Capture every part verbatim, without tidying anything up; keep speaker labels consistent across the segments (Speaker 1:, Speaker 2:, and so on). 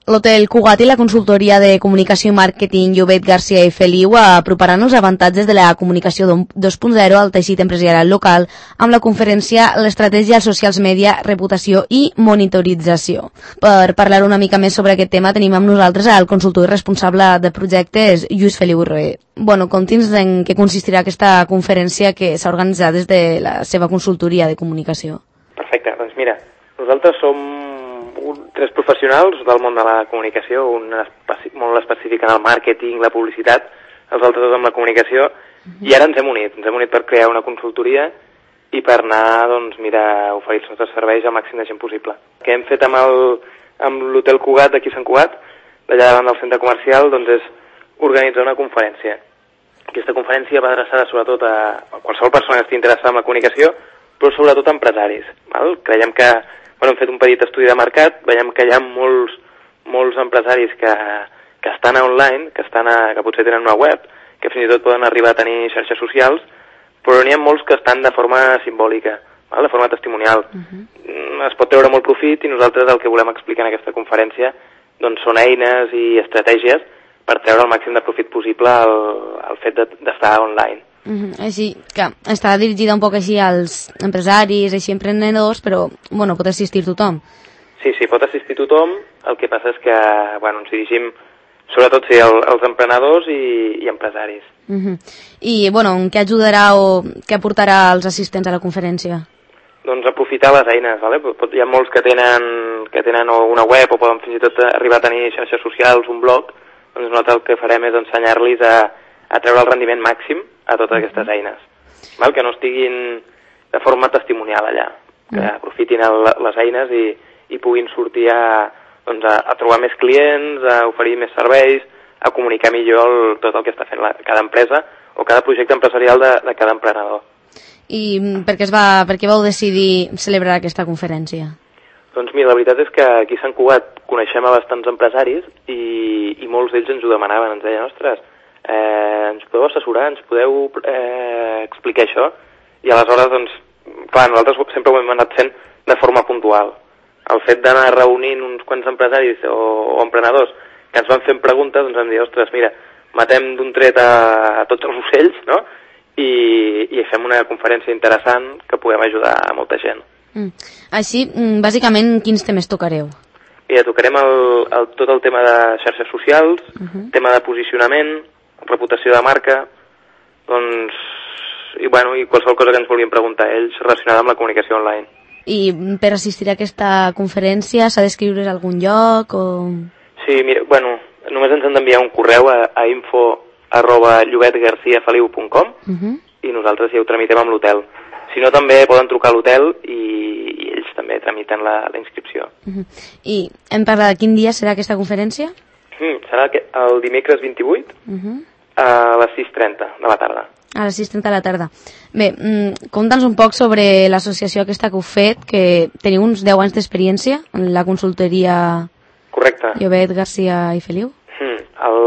Speaker 1: L'Hotel Cugat i la consultoria de comunicació i màrqueting Llobet Garcia i Feliu aproparan els avantatges de la comunicació dos punt zero al teixit empresarial local amb la conferència L'estratègia als socials media, reputació i monitorització. Per parlar una mica més sobre aquest tema tenim amb nosaltres el consultor i responsable de projectes Lluís Feliu Roé. Bueno, conti'ns en què consistirà aquesta conferència que s'ha organitzat des de la seva consultoria de comunicació.
Speaker 2: Perfecte, doncs mira, nosaltres som tres professionals del món de la comunicació, un especi molt específic en el màrqueting, la publicitat, els altres dos amb la comunicació, uh-huh. i ara ens hem unit, ens hem unit per crear una consultoria i per anar, doncs, mira, a oferir els nostres serveis al màxim de gent possible. El que hem fet amb el, amb l'Hotel Cugat, d'aquí a Sant Cugat, d'allà davant del centre comercial, doncs és organitzar una conferència. Aquesta conferència va adreçada sobretot a qualsevol persona que estigui interessada en la comunicació, però sobretot a empresaris. Val? Creiem que Bueno, hem fet un petit estudi de mercat, veiem que hi ha molts, molts empresaris que, que estan online, que, estan a, que potser tenen una web, que fins i tot poden arribar a tenir xarxes socials, però n'hi ha molts que estan de forma simbòlica, val? De forma testimonial. Uh-huh. Es pot treure molt profit i nosaltres el que volem explicar en aquesta conferència doncs, són eines i estratègies per treure el màxim de profit possible al, al fet d'estar de, online.
Speaker 1: Uh-huh. Així que està dirigida un poc així als empresaris, així emprenedors, però bueno, pot assistir tothom.
Speaker 2: Sí, sí, pot assistir tothom. El que passa és que bueno, ens dirigim sobretot sí, als emprenedors i, i empresaris.
Speaker 1: Uh-huh. I bueno, què ajudarà o què aportarà als assistents a la conferència?
Speaker 2: Doncs aprofitar les eines, vale? Hi ha molts que tenen, que tenen una web o poden fins i tot arribar a tenir xarxes socials, un blog, doncs nosaltres el que farem és ensenyar-los a, a treure el rendiment màxim a totes aquestes eines, val? Que no estiguin de forma testimonial allà, que mm. aprofitin el, les eines i, i puguin sortir a, doncs a, a trobar més clients, a oferir més serveis, a comunicar millor el, tot el que està fent la, cada empresa o cada projecte empresarial de, de cada emprenedor.
Speaker 1: I per què, es va, per què vau decidir celebrar aquesta conferència?
Speaker 2: Doncs mira, la veritat és que aquí a Sant Cugat coneixem a bastants empresaris i, i molts d'ells ens ho demanaven, ens deien, ostres, Eh, ens podeu assessorar, ens podeu eh, explicar això? I aleshores, doncs, clar, nosaltres sempre ho hem anat fent de forma puntual. El fet d'anar reunint uns quants empresaris o, o emprenedors que ens van fent preguntes, doncs vam dir, ostres, mira, matem d'un tret a, a tots els ocells, no? I, i fem una conferència interessant que puguem ajudar a molta gent.
Speaker 1: Mm. Així, bàsicament, quins temes tocareu?
Speaker 2: Mira, tocarem el, el, tot el tema de xarxes socials, uh-huh. tema de posicionament, reputació de marca, doncs, i, bueno, i qualsevol cosa que ens vulguin preguntar ells relacionada amb la comunicació online.
Speaker 1: I per assistir a aquesta conferència s'ha d'escriure's a algun lloc o...?
Speaker 2: Sí, mira, bueno, només ens han d'enviar un correu a, a info arroba llobet garcia feliu punt com uh-huh. i nosaltres ja ho tramitem amb l'hotel. Si no, també poden trucar a l'hotel i, i ells també tramiten la, la inscripció.
Speaker 1: Uh-huh. I hem parlat de quin dia serà aquesta conferència?
Speaker 2: Mm, serà el dimecres vint-i-vuit uh-huh. a les sis trenta de la tarda.
Speaker 1: A les sis trenta de la tarda. Bé, mm, conta'ns un poc sobre l'associació aquesta que heu fet, que teniu uns deu anys d'experiència en la consultoria
Speaker 2: Correcte.
Speaker 1: Llobet Garcia i Feliu.
Speaker 2: Mm, el...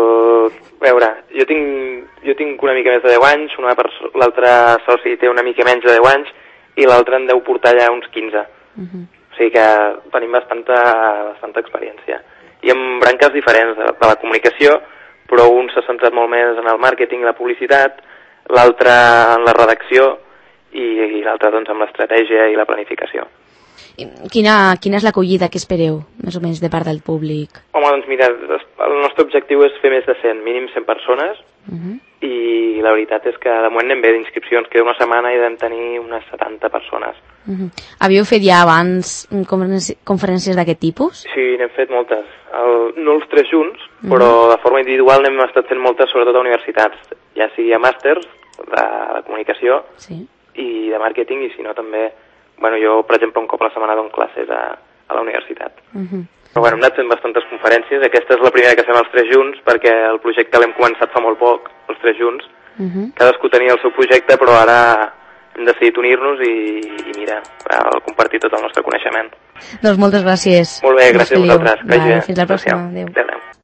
Speaker 2: A veure, jo tinc, jo tinc una mica més de deu anys, l'altre soci té una mica menys de deu anys i l'altre en deu portar ja uns quinze. Uh-huh. O sigui que tenim bastanta, bastanta experiència. I amb branques diferents de, de la comunicació, però un s'ha centrat molt més en el màrqueting i la publicitat, l'altre en la redacció i, i l'altre doncs en l'estratègia i la planificació.
Speaker 1: I quina, quina és l'acollida que espereu, més o menys, de part del públic?
Speaker 2: Home, doncs mira, el nostre objectiu és fer més de cent, mínim cent persones, uh-huh. i la veritat és que de moment anem bé d'inscripcions, queda una setmana i vam tenir unes setanta persones.
Speaker 1: Uh-huh. Havíeu fet ja abans conferències d'aquest tipus?
Speaker 2: Sí, n'hem fet moltes. El, no els tres junts, uh-huh. però de forma individual n'hem estat fent moltes, sobretot a universitats, ja sigui a màsters de, de comunicació
Speaker 1: sí.
Speaker 2: i de màrqueting, i si no també, bueno, jo, per exemple, un cop a la setmana dono classes a, a la universitat. Uh-huh. Però bueno, hem anat fent bastantes conferències, aquesta és la primera que fem els tres junts, perquè el projecte l'hem començat fa molt poc, els tres junts, uh-huh. cadascú tenia el seu projecte, però ara hem decidit unir-nos i, i mira, compartir tot el nostre coneixement.
Speaker 1: Doncs moltes gràcies.
Speaker 2: Molt bé, gràcies a vosaltres.
Speaker 1: Vale, fins la pròxima. Adéu. Adéu.